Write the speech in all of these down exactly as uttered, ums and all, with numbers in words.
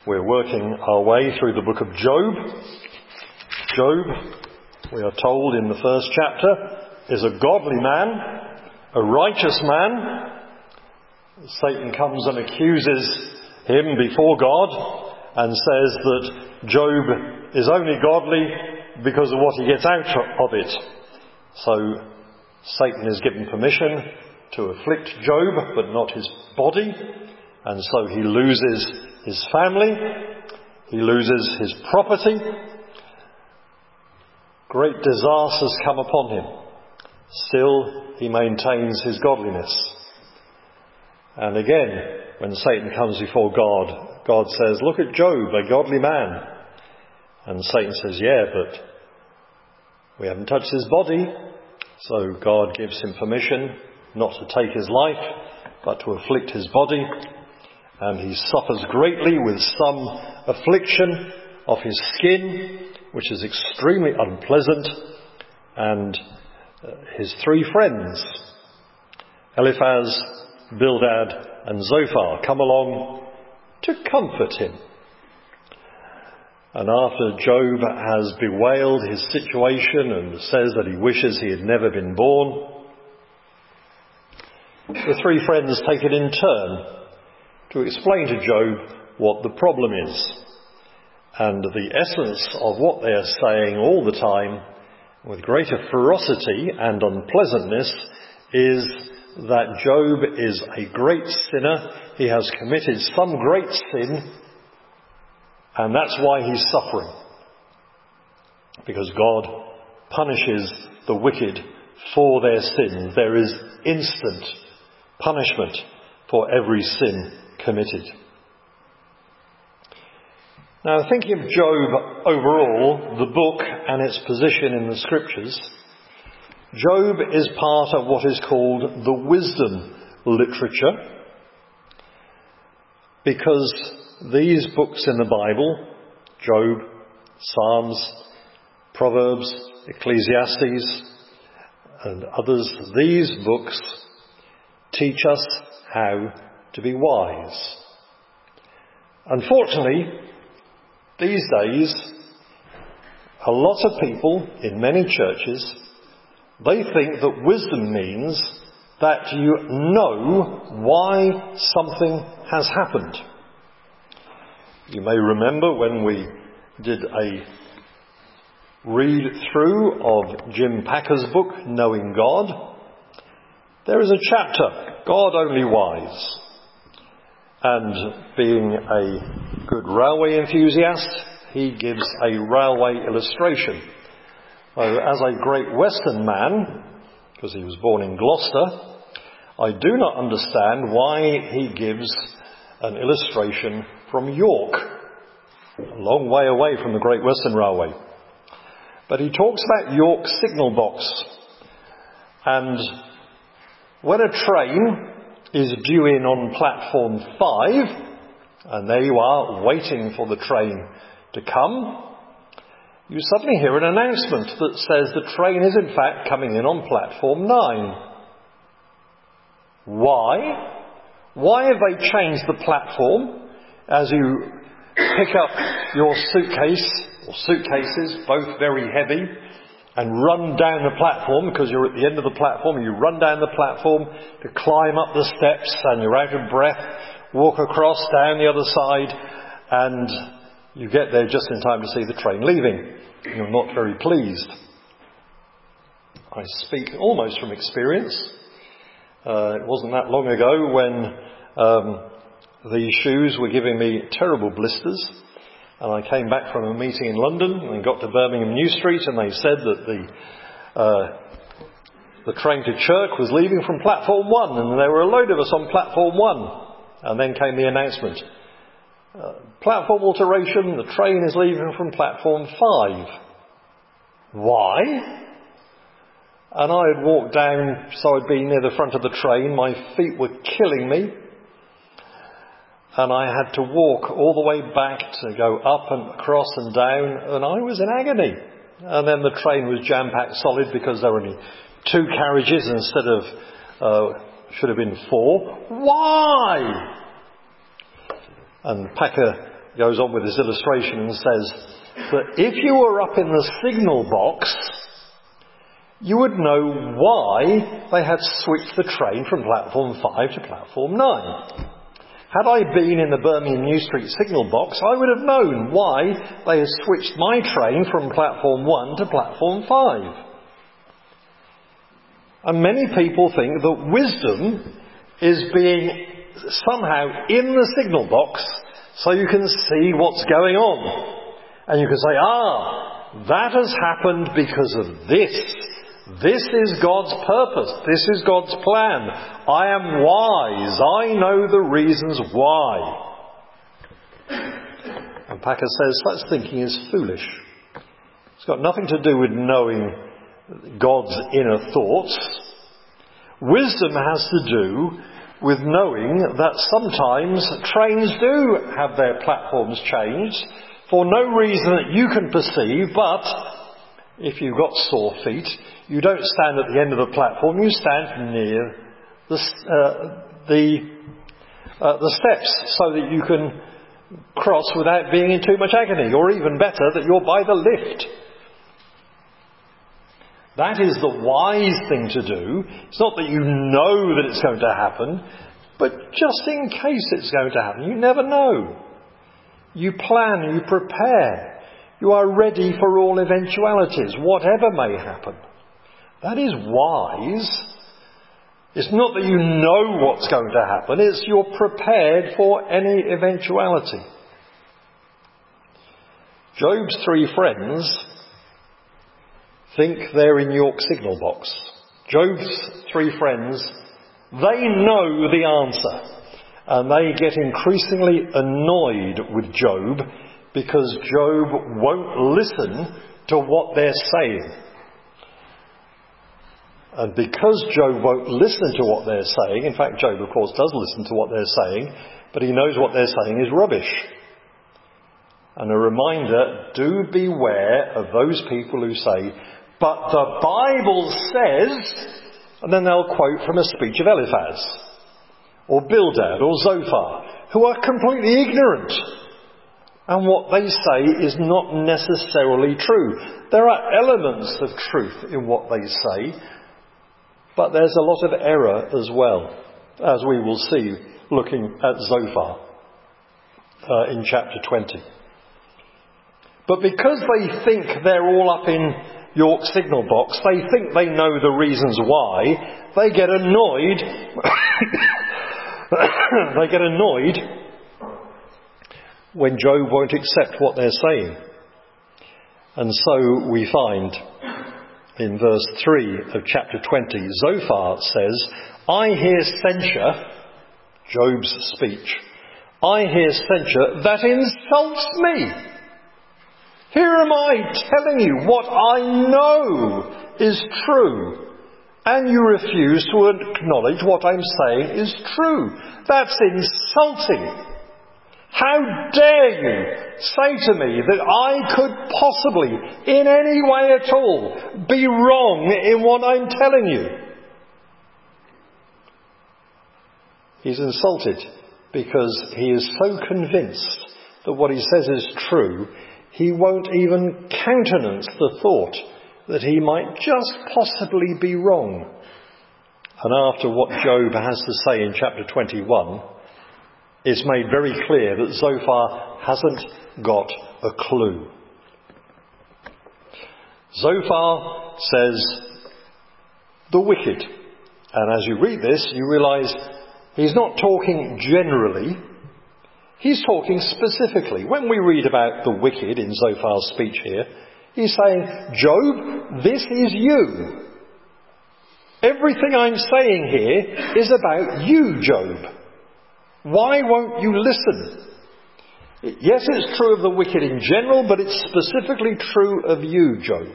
We're working our way through the book of Job. Job, we are told in the first chapter, is a godly man, a righteous man. Satan comes and accuses him before God and says that Job is only godly because of what he gets out of it. So Satan is given permission to afflict Job, but not his body, and so he loses his family, he loses his property. Great disasters come upon him. Still, he maintains his godliness. And again, when Satan comes before God, God says, "Look at Job, a godly man." And Satan says, "Yeah, but we haven't touched his body." So God gives him permission not to take his life, but to afflict his body. And he suffers greatly with some affliction of his skin, which is extremely unpleasant. And uh, his three friends, Eliphaz, Bildad and Zophar, come along to comfort him. And after Job has bewailed his situation and says that he wishes he had never been born, the three friends take it in turn to explain to Job what the problem is. And the essence of what they are saying all the time, with greater ferocity and unpleasantness, is that Job is a great sinner. He has committed some great sin, and that's why he's suffering. Because God punishes the wicked for their sins. There is instant punishment for every sin committed. Now, thinking of Job overall, the book and its position in the scriptures, Job is part of what is called the wisdom literature, because these books in the Bible, Job, Psalms, Proverbs, Ecclesiastes, and others, these books teach us how to be wise. Unfortunately, these days, a lot of people in many churches, they think that wisdom means that you know why something has happened. You may remember when we did a read through of Jim Packer's book, Knowing God, there is a chapter, God Only Wise. And being a good railway enthusiast, he gives a railway illustration. As a Great Western man, because he was born in Gloucester, I do not understand why he gives an illustration from York, a long way away from the Great Western Railway. But he talks about York signal box. And when a train is due in on platform five, and there you are waiting for the train to come, you suddenly hear an announcement that says the train is in fact coming in on platform nine. Why? Why have they changed the platform as you pick up your suitcase, or suitcases, both very heavy, and run down the platform, because you're at the end of the platform, and you run down the platform to climb up the steps, and you're out of breath, walk across, down the other side, and you get there just in time to see the train leaving. You're not very pleased. I speak almost from experience. Uh, it wasn't that long ago when um, the shoes were giving me terrible blisters. And I came back from a meeting in London and got to Birmingham New Street, and they said that the uh, the train to Chirk was leaving from platform one, and there were a load of us on platform one. And then came the announcement. Uh, platform alteration, the train is leaving from platform five. Why? And I had walked down, so I'd been near the front of the train, my feet were killing me. And I had to walk all the way back to go up and across and down, and I was in agony. And then the train was jam-packed solid because there were only two carriages instead of, uh, should have been four. Why? And Packer goes on with this illustration and says that if you were up in the signal box, you would know why they had switched the train from platform five to platform nine. Had I been in the Birmingham New Street signal box, I would have known why they had switched my train from platform one to platform five. And many people think that wisdom is being somehow in the signal box so you can see what's going on. And you can say, ah, that has happened because of this. This is God's purpose. This is God's plan. I am wise. I know the reasons why. And Packer says such thinking is foolish. It's got nothing to do with knowing God's inner thoughts. Wisdom has to do with knowing that sometimes trains do have their platforms changed for no reason that you can perceive, but if you've got sore feet, you don't stand at the end of the platform, you stand near the, uh, the, uh, the steps so that you can cross without being in too much agony, or even better, that you're by the lift. That is the wise thing to do. It's not that you know that it's going to happen, but just in case it's going to happen. You never know. You plan, you prepare. You are ready for all eventualities, whatever may happen. That is wise. It's not that you know what's going to happen, it's you're prepared for any eventuality. Job's three friends think they're in York signal box. Job's three friends, they know the answer. And they get increasingly annoyed with Job because Job won't listen to what they're saying. And because Job won't listen to what they're saying, in fact Job of course does listen to what they're saying, but he knows what they're saying is rubbish. And a reminder, do beware of those people who say, but the Bible says, and then they'll quote from a speech of Eliphaz, or Bildad, or Zophar, who are completely ignorant. And what they say is not necessarily true. There are elements of truth in what they say, but there's a lot of error as well, as we will see looking at Zophar uh, in chapter twenty. But because they think they're all up in York signal box, they think they know the reasons why, they get annoyed. they get annoyed when Job won't accept what they're saying. And so we find in verse three of chapter twenty, Zophar says, I hear censure, Job's speech, I hear censure that insults me. Here am I telling you what I know is true, and you refuse to acknowledge what I'm saying is true. That's insulting. How dare you say to me that I could possibly, in any way at all, be wrong in what I'm telling you? He's insulted because he is so convinced that what he says is true, he won't even countenance the thought that he might just possibly be wrong. And after what Job has to say in chapter twenty-one, it's made very clear that Zophar hasn't got a clue. Zophar says, the wicked. And as you read this, you realise he's not talking generally. He's talking specifically. When we read about the wicked in Zophar's speech here, he's saying, Job, this is you. Everything I'm saying here is about you, Job. Why won't you listen? Yes, it's true of the wicked in general, but it's specifically true of you, Job.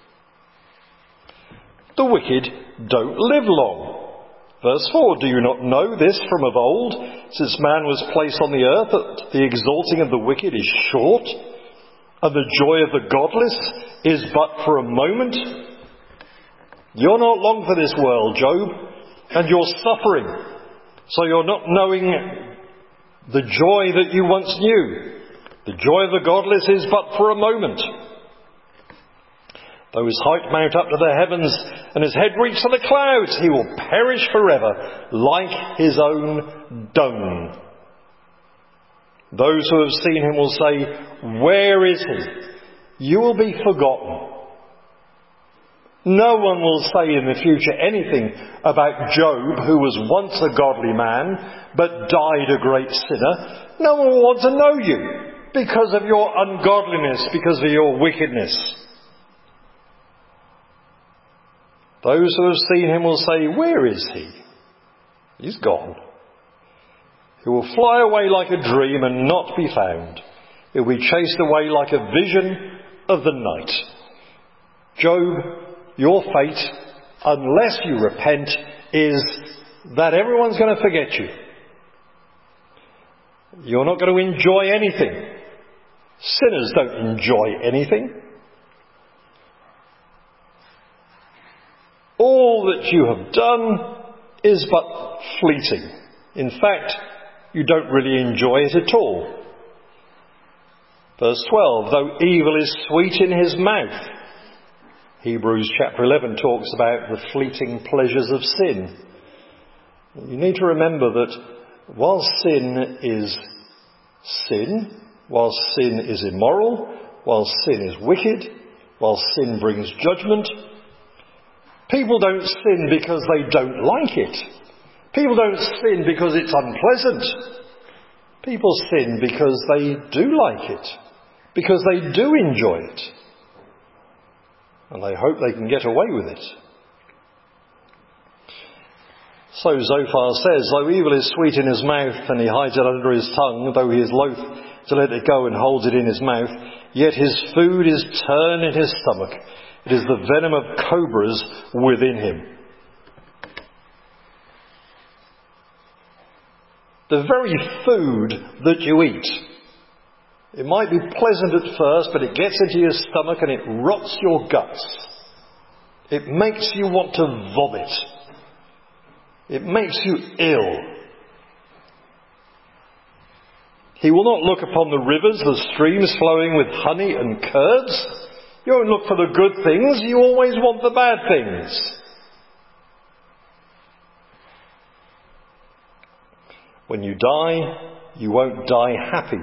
The wicked don't live long. Verse four, do you not know this from of old, since man was placed on the earth, that the exalting of the wicked is short, and the joy of the godless is but for a moment? You're not long for this world, Job, and you're suffering, so you're not knowing the joy that you once knew. The joy of the godless is but for a moment. Though his height mount up to the heavens and his head reach to the clouds, he will perish forever like his own dung. Those who have seen him will say, where is he? You will be forgotten. No one will say in the future anything about Job, who was once a godly man, but died a great sinner. No one will want to know you because of your ungodliness, because of your wickedness. Those who have seen him will say, where is he? He's gone. He will fly away like a dream and not be found. He will be chased away like a vision of the night. Job, your fate, unless you repent, is that everyone's going to forget you. You're not going to enjoy anything. Sinners don't enjoy anything. All that you have done is but fleeting. In fact, you don't really enjoy it at all. Verse twelve, though evil is sweet in his mouth. Hebrews chapter eleven talks about the fleeting pleasures of sin. You need to remember that while sin is sin, while sin is immoral, while sin is wicked, while sin brings judgment, people don't sin because they don't like it. People don't sin because it's unpleasant. People sin because they do like it, because they do enjoy it, and they hope they can get away with it. So Zophar says, though evil is sweet in his mouth and he hides it under his tongue, though he is loath to let it go and holds it in his mouth, yet his food is turned in his stomach. It is the venom of cobras within him. The very food that you eat, it might be pleasant at first, but it gets into your stomach and it rots your guts. It makes you want to vomit. It makes you ill. He will not look upon the rivers, the streams flowing with honey and curds. You won't look for the good things, you always want the bad things. When you die, you won't die happy.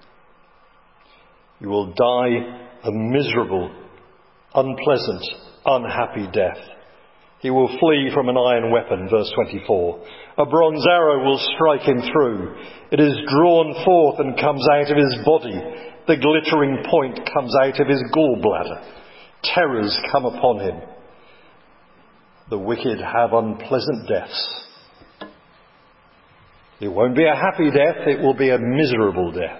You will die a miserable, unpleasant, unhappy death. He will flee from an iron weapon, verse twenty-four. A bronze arrow will strike him through. It is drawn forth and comes out of his body. The glittering point comes out of his gallbladder. Terrors come upon him. The wicked have unpleasant deaths. It won't be a happy death, it will be a miserable death.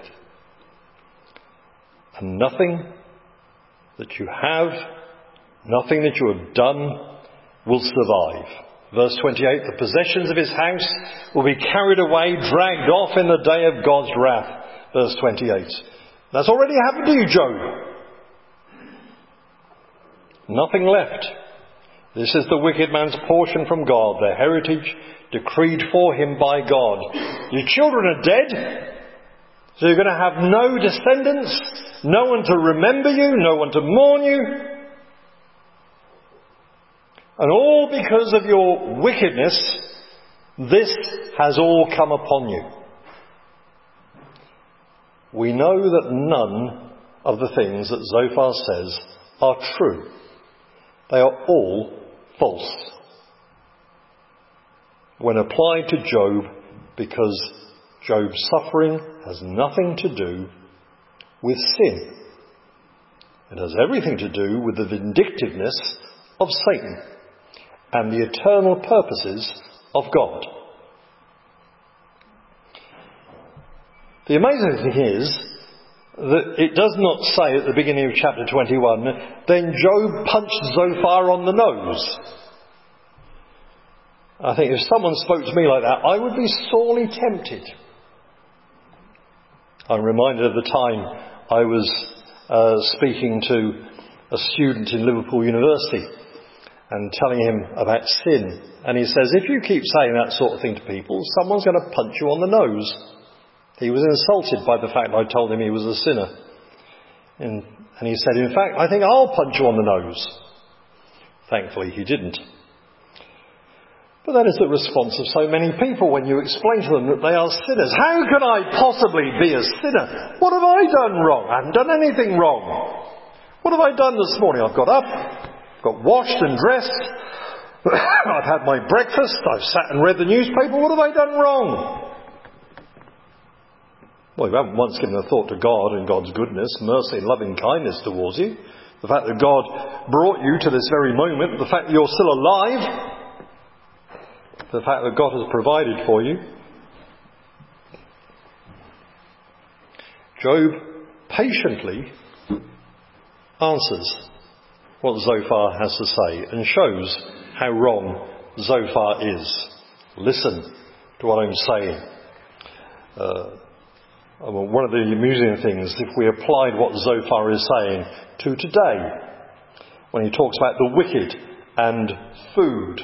And nothing that you have, nothing that you have done will survive. Verse twenty-eight, the possessions of his house will be carried away, dragged off in the day of God's wrath. Verse twenty-eight. That's already happened to you, Job. Nothing left. This is the wicked man's portion from God, their heritage decreed for him by God. Your children are dead, so you're going to have no descendants, no one to remember you, no one to mourn you. And all because of your wickedness, this has all come upon you. We know that none of the things that Zophar says are true. They are all false when applied to Job, because Job's suffering has nothing to do with sin. It has everything to do with the vindictiveness of Satan and the eternal purposes of God. The amazing thing is that it does not say at the beginning of chapter twenty-one, then Job punched Zophar on the nose. I think if someone spoke to me like that, I would be sorely tempted. I'm reminded of the time I was uh, speaking to a student in Liverpool University and telling him about sin. And he says, if you keep saying that sort of thing to people, someone's going to punch you on the nose. He was insulted by the fact I told him he was a sinner. And, and he said, in fact, I think I'll punch you on the nose. Thankfully, he didn't. But that is the response of so many people when you explain to them that they are sinners. How can I possibly be a sinner? What have I done wrong? I haven't done anything wrong. What have I done this morning? I've got up, got washed and dressed. I've had my breakfast. I've sat and read the newspaper. What have I done wrong? Well, you haven't once given a thought to God and God's goodness, mercy and loving kindness towards you. The fact that God brought you to this very moment, the fact that you're still alive, the fact that God has provided for you. Job patiently answers what Zophar has to say and shows how wrong Zophar is. Listen to what I'm saying. Uh, well, one of the amusing things, if we applied what Zophar is saying to today, when he talks about the wicked and food.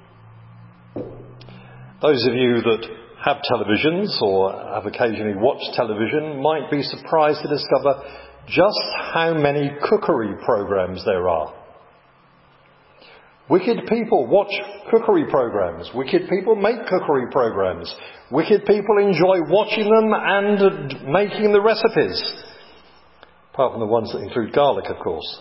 Those of you that have televisions or have occasionally watched television might be surprised to discover just how many cookery programs there are. Wicked people watch cookery programs. Wicked people make cookery programs. Wicked people enjoy watching them and making the recipes. Apart from the ones that include garlic, of course.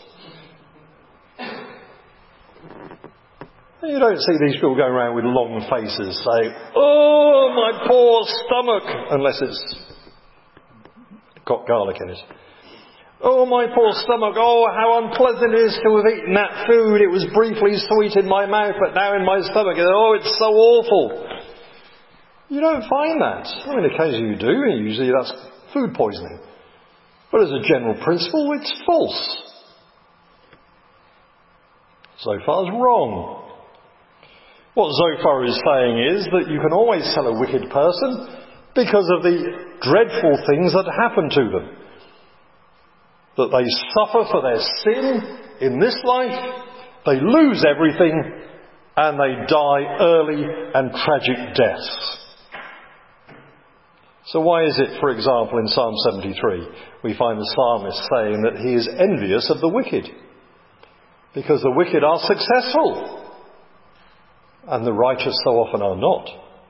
And you don't see these people going around with long faces saying, "Oh, my poor stomach," unless it's got garlic in it. "Oh, my poor stomach, oh, how unpleasant it is to have eaten that food. It was briefly sweet in my mouth, but now in my stomach, oh, it's so awful." You don't find that. I mean, occasionally you do, and usually that's food poisoning. But as a general principle, it's false. Zophar's wrong. What Zophar is saying is that you can always tell a wicked person because of the dreadful things that happen to them. That they suffer for their sin in this life, they lose everything, and they die early and tragic deaths. So why is it, for example, in Psalm seventy-three, we find the psalmist saying that he is envious of the wicked? Because the wicked are successful, and the righteous so often are not.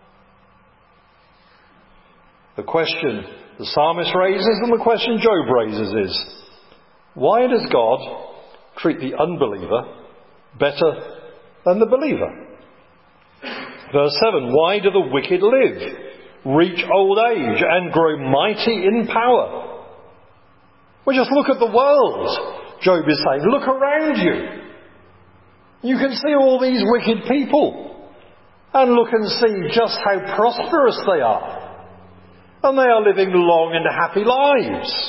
The question the psalmist raises and the question Job raises is, why does God treat the unbeliever better than the believer? Verse seven, why do the wicked live, reach old age and grow mighty in power? Well, just look at the world, Job is saying. Look around you. You can see all these wicked people and look and see just how prosperous they are. And they are living long and happy lives.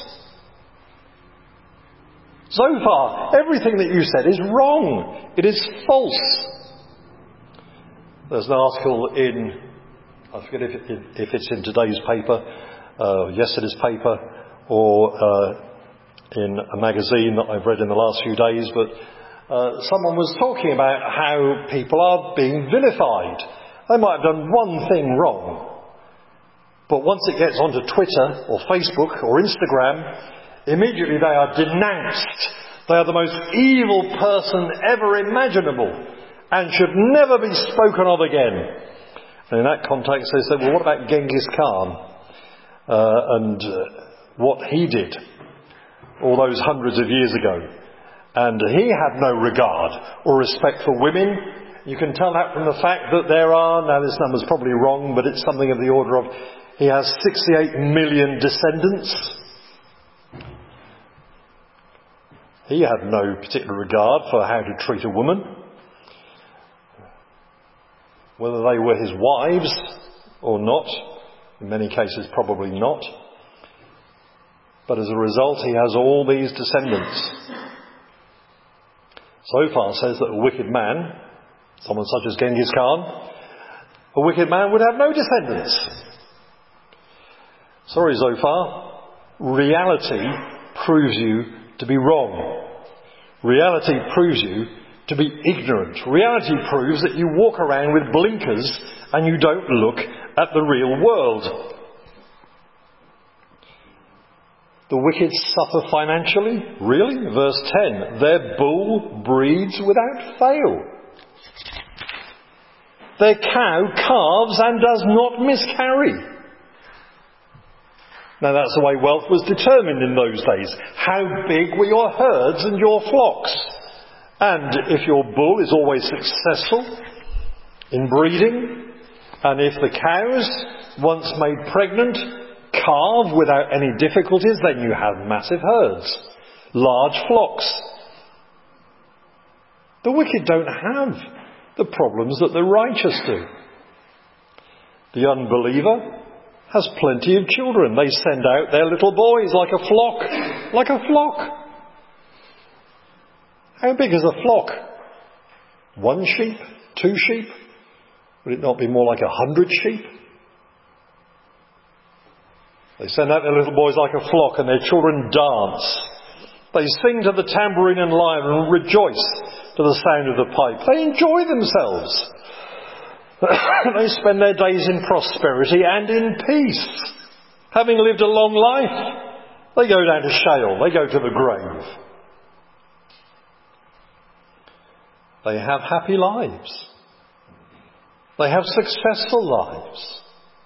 Zophar, everything that you said is wrong. It is false. There's an article in, I forget if, it, if it's in today's paper, uh, yesterday's paper, or uh, in a magazine that I've read in the last few days, but uh, someone was talking about how people are being vilified. They might have done one thing wrong, but once it gets onto Twitter or Facebook or Instagram, immediately they are denounced. They are the most evil person ever imaginable and should never be spoken of again. And in that context they said, well, what about Genghis Khan uh, and uh, what he did all those hundreds of years ago? And he had no regard or respect for women. You can tell that from the fact that there are, now this number's probably wrong, but it's something of the order of, he has sixty-eight million descendants. He had no particular regard for how to treat a woman. Whether they were his wives or not, in many cases probably not. But as a result, he has all these descendants. Zophar says that a wicked man, someone such as Genghis Khan, a wicked man would have no descendants. Sorry, Zophar, reality proves you to be wrong. Reality proves you to be ignorant. Reality proves that you walk around with blinkers and you don't look at the real world. The wicked suffer financially? Really? Verse ten, their bull breeds without fail. Their cow calves and does not miscarry. Now that's the way wealth was determined in those days. How big were your herds and your flocks? And if your bull is always successful in breeding, and if the cows, once made pregnant, calve without any difficulties, then you have massive herds, large flocks. The wicked don't have the problems that the righteous do. The unbeliever has plenty of children. They send out their little boys like a flock, like a flock. How big is a flock? One sheep? Two sheep? Would it not be more like a hundred sheep? They send out their little boys like a flock, and their children dance. They sing to the tambourine and lyre and rejoice to the sound of the pipe. They enjoy themselves. They spend their days in prosperity and in peace. Having lived a long life, they go down to Sheol. They go to the grave. They have happy lives. They have successful lives.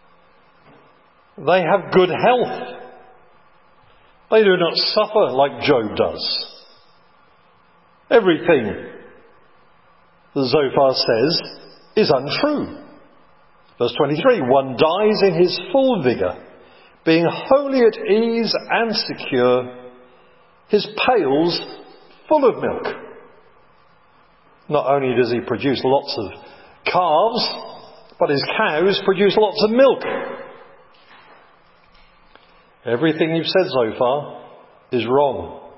They have good health. They do not suffer like Job does. Everything that Zophar says is untrue. Verse twenty-three, one dies in his full vigour, being wholly at ease and secure, his pails full of milk. Not only does he produce lots of calves, but his cows produce lots of milk. Everything you've said so far is wrong.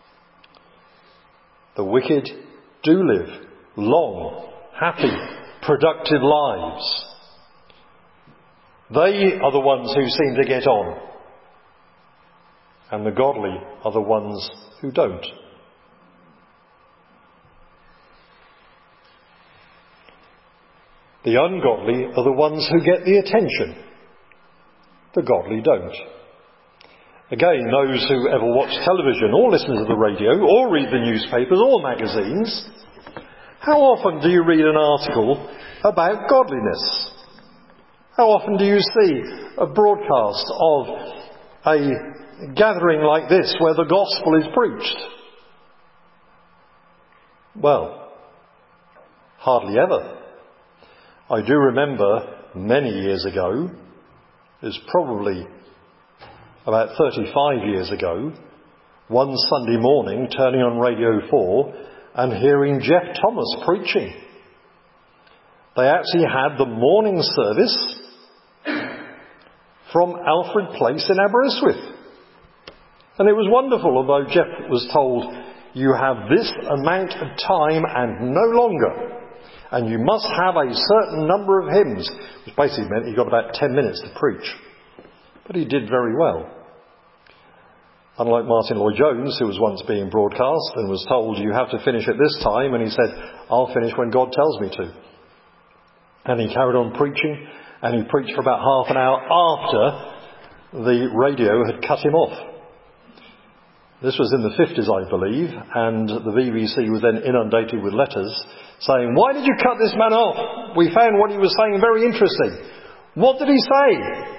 The wicked do live long, happy, productive lives. They are the ones who seem to get on, and the godly are the ones who don't. The ungodly are the ones who get the attention. The godly don't. Again, those who ever watch television or listen to the radio or read the newspapers or magazines, how often do you read an article about godliness? How often do you see a broadcast of a gathering like this where the gospel is preached? Well, hardly ever. I do remember many years ago, it's probably about thirty-five years ago, one Sunday morning turning on Radio four and hearing Jeff Thomas preaching. They actually had the morning service from Alfred Place in Aberystwyth. And it was wonderful, although Jeff was told, you have this amount of time and no longer. And you must have a certain number of hymns, which basically meant he got about ten minutes to preach. But he did very well. Unlike Martin Lloyd-Jones, who was once being broadcast and was told, you have to finish at this time, and he said, I'll finish when God tells me to. And he carried on preaching, and he preached for about half an hour after the radio had cut him off. This was in the fifties, I believe, and the B B C was then inundated with letters saying, why did you cut this man off? We found what he was saying very interesting. What did he say?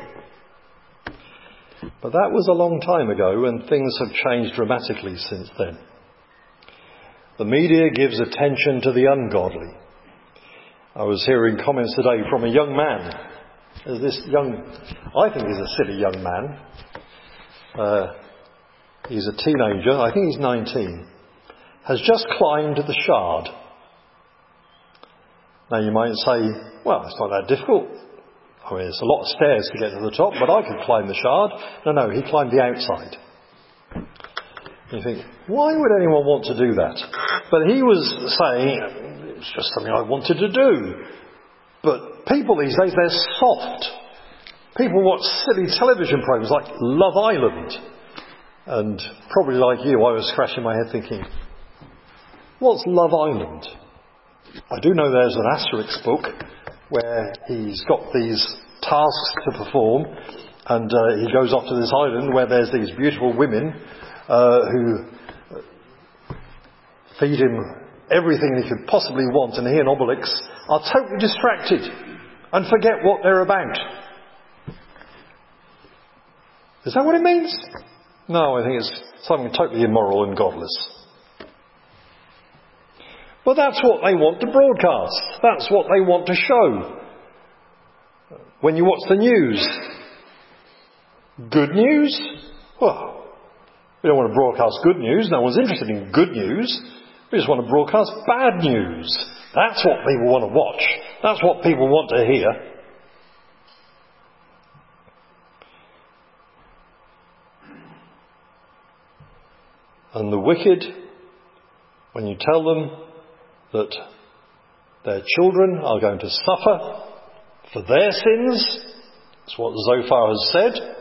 But that was a long time ago, and things have changed dramatically since then. The media gives attention to the ungodly. I was hearing comments today from a young man. This young, I think he's a silly young man. Uh, he's a teenager, I think he's nineteen. Has just climbed the Shard. Now you might say, well, it's not that difficult. I mean, it's a lot of stairs to get to the top, but I could climb the Shard. No, no, he climbed the outside. You think, why would anyone want to do that? But he was saying, it's just something I wanted to do. But people these days, they're soft. People watch silly television programs like Love Island. And probably like you, I was scratching my head thinking, what's Love Island? I do know there's an Asterix book where he's got these tasks to perform, And uh, he goes off to this island where there's these beautiful women uh, who feed him everything he could possibly want, and he and Obelix are totally distracted and forget what they're about. Is that what it means? No, I think it's something totally immoral and godless. But that's what they want to broadcast. That's what they want to show. When you watch the news, good news? Well, we don't want to broadcast good news. No one's interested in good news. We just want to broadcast bad news. That's what people want to watch. That's what people want to hear. And the wicked, when you tell them that their children are going to suffer for their sins, that's what Zophar has said.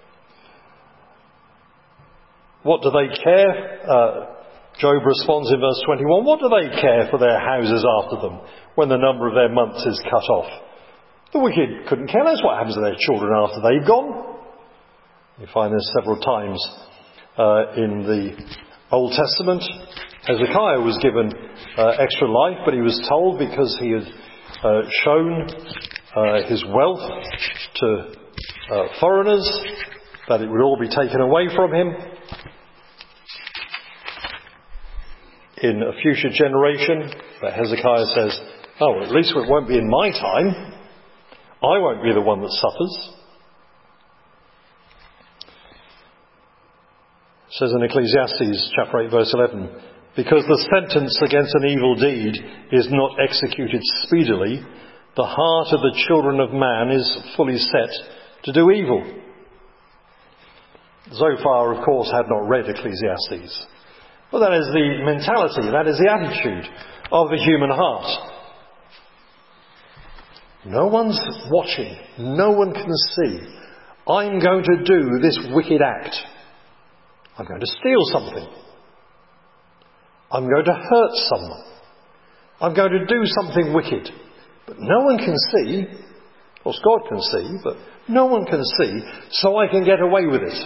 What do they care? Uh, Job responds in verse twenty-one, what do they care for their houses after them when the number of their months is cut off? The wicked couldn't care less what happens to their children after they've gone. You find this several times uh, in the Old Testament. Hezekiah was given uh, extra life, but he was told because he had uh, shown uh, his wealth to uh, foreigners that it would all be taken away from him. In a future generation, but Hezekiah says, oh, at least it won't be in my time. I won't be the one that suffers. It says in Ecclesiastes chapter eight verse eleven, because the sentence against an evil deed is not executed speedily, the heart of the children of man is fully set to do evil. Zophar, of course, had not read Ecclesiastes. But that is the mentality, that is the attitude of the human heart. No one's watching. No one can see. I'm going to do this wicked act. I'm going to steal something. I'm going to hurt someone. I'm going to do something wicked. But no one can see. Of course, God can see, but no one can see, so I can get away with it.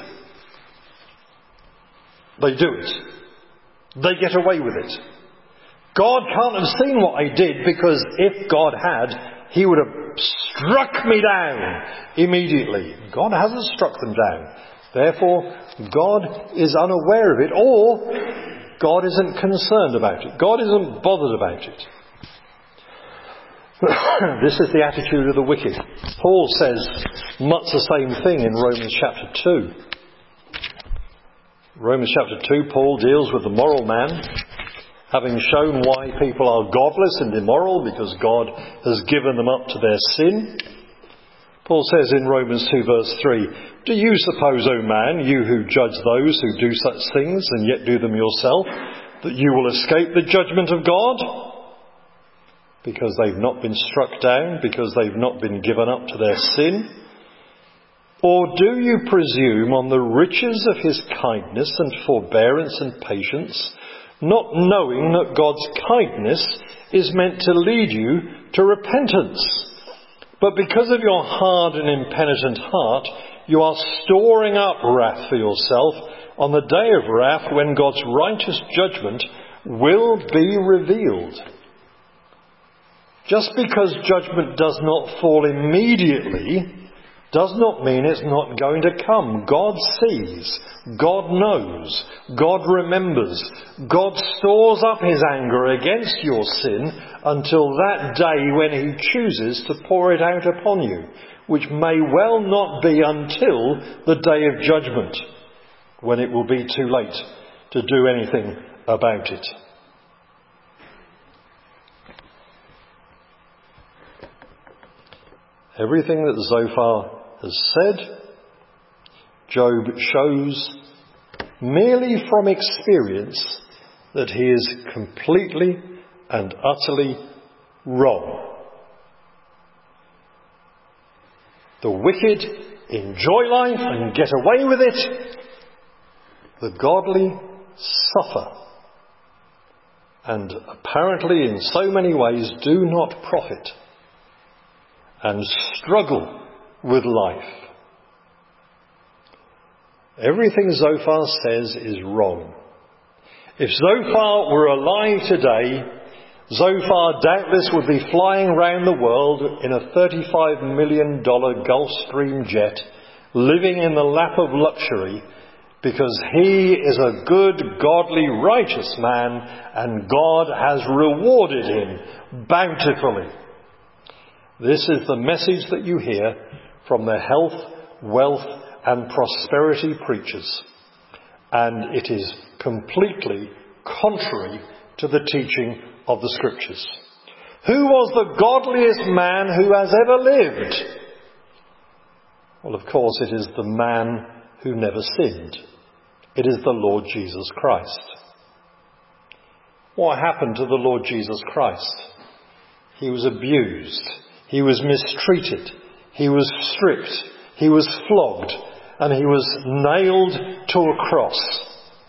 They do it. They get away with it. God can't have seen what I did, because if God had, he would have struck me down immediately. God hasn't struck them down. Therefore, God is unaware of it, or God isn't concerned about it. God isn't bothered about it. This is the attitude of the wicked. Paul says much the same thing in Romans chapter two. Romans chapter two, Paul deals with the moral man, having shown why people are godless and immoral, because God has given them up to their sin. Paul says in Romans two verse three, do you suppose, O man, you who judge those who do such things and yet do them yourself, that you will escape the judgment of God? Because they've not been struck down, because they've not been given up to their sin? Or do you presume on the riches of his kindness and forbearance and patience, not knowing that God's kindness is meant to lead you to repentance? But because of your hard and impenitent heart, you are storing up wrath for yourself on the day of wrath, when God's righteous judgment will be revealed. Just because judgment does not fall immediately does not mean it's not going to come. God sees. God knows. God remembers. God stores up his anger against your sin until that day when he chooses to pour it out upon you, which may well not be until the day of judgment, when it will be too late to do anything about it. Everything that Zophar has said, Job shows merely from experience that he is completely and utterly wrong. The wicked enjoy life and get away with it. The godly suffer, and apparently in so many ways do not profit, and struggle with life. Everything Zophar says is wrong. If Zophar were alive today, Zophar doubtless would be flying around the world in a thirty-five million dollars Gulfstream jet, living in the lap of luxury, because he is a good, godly, righteous man, and God has rewarded him bountifully. This is the message that you hear from the health, wealth, and prosperity preachers, and it is completely contrary to the teaching of the Scriptures. Who was the godliest man who has ever lived? Well, of course, it is the man who never sinned. It is the Lord Jesus Christ. What happened to the Lord Jesus Christ? He was abused. He was mistreated. He was stripped. He was flogged. And he was nailed to a cross.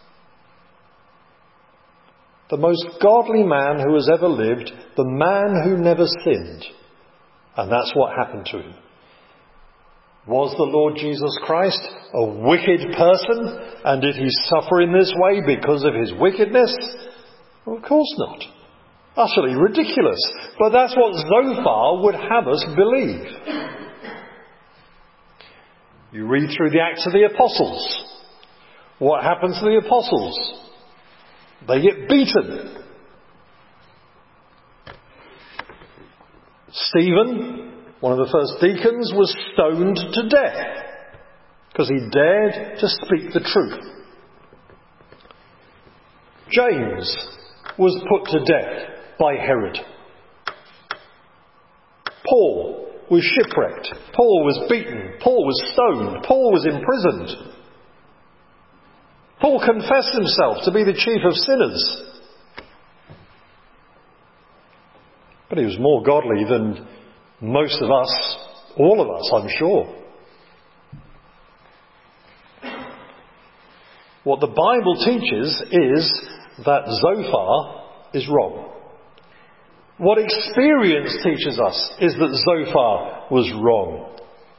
The most godly man who has ever lived, the man who never sinned. And that's what happened to him. Was the Lord Jesus Christ a wicked person? And did he suffer in this way because of his wickedness? Well, of course not. Utterly ridiculous. But that's what Zophar would have us believe. You read through the Acts of the Apostles. What happens to the apostles? They get beaten. Stephen, one of the first deacons, was stoned to death because he dared to speak the truth. James was put to death by Herod. Paul was shipwrecked. Paul was beaten. Paul was stoned. Paul was imprisoned. Paul confessed himself to be the chief of sinners. But he was more godly than most of us, all of us, I'm sure. What the Bible teaches is that Zophar is wrong. What experience teaches us is that Zophar was wrong.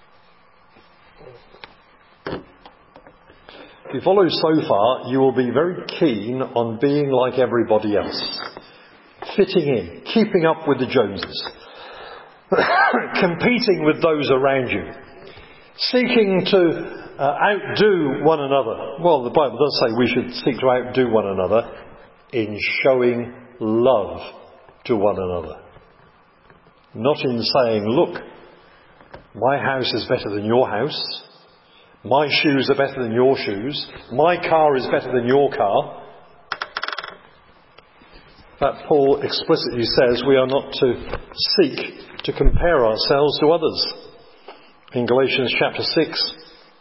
If you follow Zophar, you will be very keen on being like everybody else. Fitting in, keeping up with the Joneses. Competing with those around you. Seeking to uh, outdo one another. Well, the Bible does say we should seek to outdo one another in showing love to one another. Not in saying, look, my house is better than your house. My shoes are better than your shoes. My car is better than your car. That Paul explicitly says we are not to seek to compare ourselves to others. In Galatians chapter six,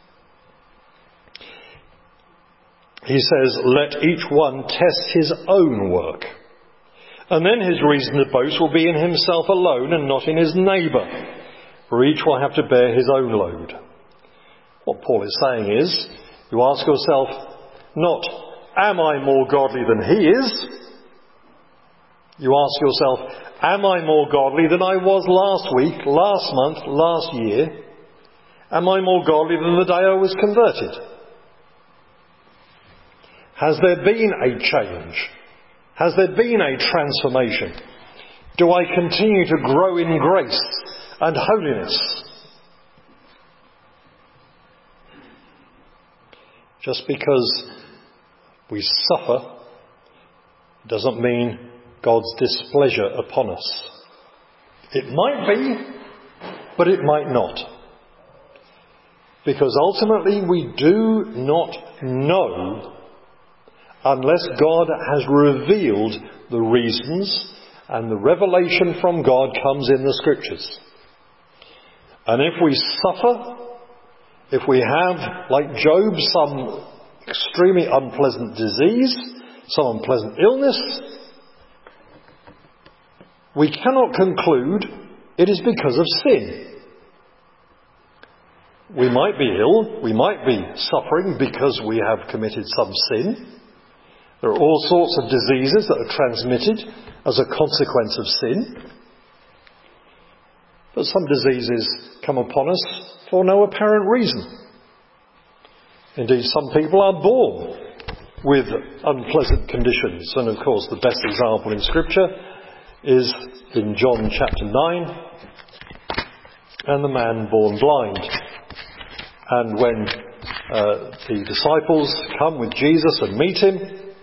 he says, let each one test his own work. And then his reason to boast will be in himself alone and not in his neighbour. For each will have to bear his own load. What Paul is saying is, you ask yourself, not, am I more godly than he is? You ask yourself, am I more godly than I was last week, last month, last year? Am I more godly than the day I was converted? Has there been a change? Has there been a transformation? Do I continue to grow in grace and holiness? Just because we suffer doesn't mean God's displeasure upon us. It might be, but it might not. Because ultimately we do not know unless God has revealed the reasons, and the revelation from God comes in the Scriptures. And if we suffer, if we have, like Job, some extremely unpleasant disease, some unpleasant illness, we cannot conclude it is because of sin. We might be ill, we might be suffering because we have committed some sin. There are all sorts of diseases that are transmitted as a consequence of sin. But some diseases come upon us for no apparent reason. Indeed, some people are born with unpleasant conditions. And of course, the best example in Scripture is in John chapter nine, and the man born blind. And when uh, the disciples come with Jesus and meet him,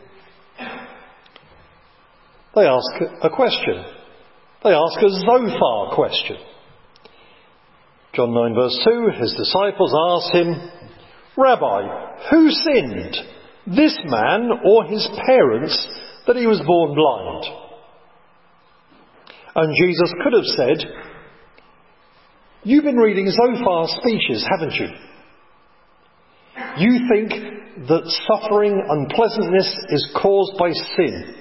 they ask a question. They ask a Zophar question. John nine verse two, his disciples ask him, "Rabbi, who sinned, this man or his parents, that he was born blind?" And Jesus could have said, "You've been reading Zophar's speeches, haven't you? You think that suffering, unpleasantness is caused by sin."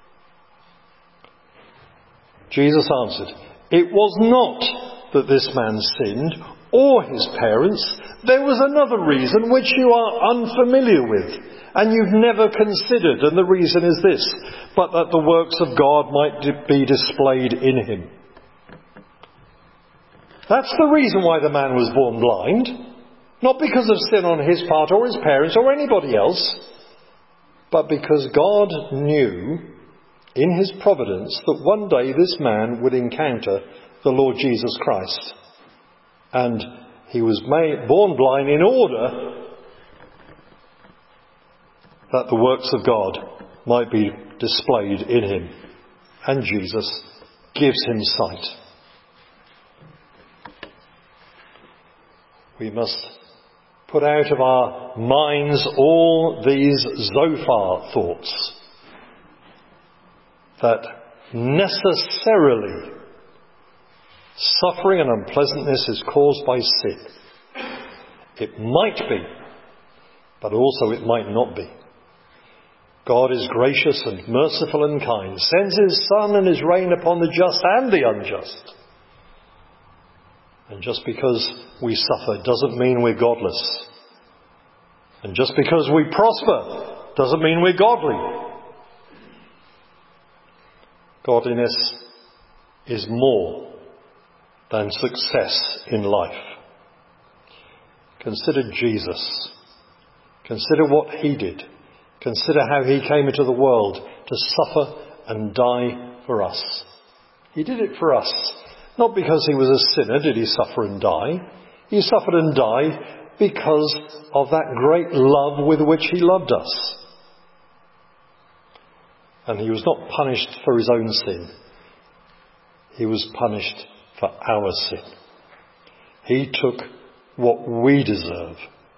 Jesus answered, "It was not that this man sinned or his parents. There was another reason which you are unfamiliar with and you've never considered, and the reason is this, but that the works of God might be displayed in him." That's the reason why the man was born blind. Not because of sin on his part or his parents or anybody else, but because God knew in his providence that one day this man would encounter the Lord Jesus Christ. And he was made, born blind in order that the works of God might be displayed in him. And Jesus gives him sight. We must put out of our minds all these Zophar thoughts that necessarily suffering and unpleasantness is caused by sin. It might be, but also it might not be. God is gracious and merciful and kind, sends his sun and his rain upon the just and the unjust. And just because we suffer doesn't mean we're godless. And just because we prosper doesn't mean we're godly. Godliness is more than success in life. Consider Jesus. Consider what he did. Consider how he came into the world to suffer and die for us. He did it for us. Not because he was a sinner did he suffer and die. He suffered and died because of that great love with which he loved us. And he was not punished for his own sin. He was punished for our sin. He took what we deserve.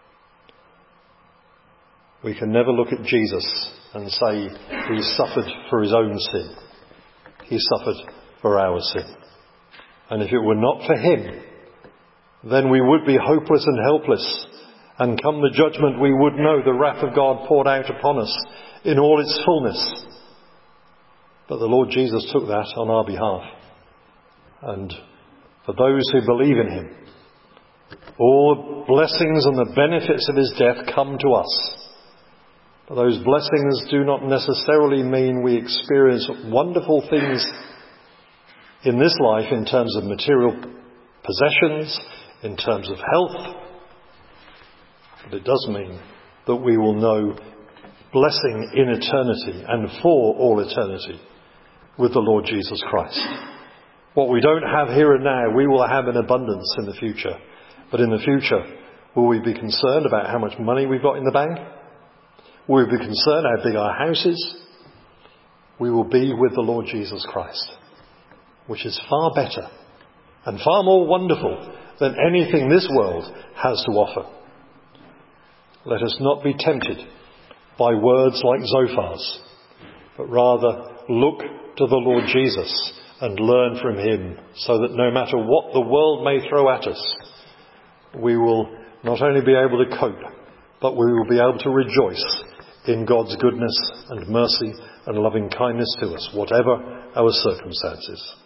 We can never look at Jesus and say he suffered for his own sin. He suffered for our sin. And if it were not for him, then we would be hopeless and helpless. And come the judgment, we would know the wrath of God poured out upon us in all its fullness. But the Lord Jesus took that on our behalf. And for those who believe in him, all the blessings and the benefits of his death come to us. But those blessings do not necessarily mean we experience wonderful things in this life in terms of material possessions, in terms of health. But it does mean that we will know blessing in eternity and for all eternity with the Lord Jesus Christ. What we don't have here and now, we will have in abundance in the future. But in the future, will we be concerned about how much money we've got in the bank? Will we be concerned how big our house is? We will be with the Lord Jesus Christ, which is far better and far more wonderful than anything this world has to offer. Let us not be tempted by words like Zophar's, but rather look to the Lord Jesus and learn from him, so that no matter what the world may throw at us, we will not only be able to cope, but we will be able to rejoice in God's goodness and mercy and loving kindness to us, whatever our circumstances.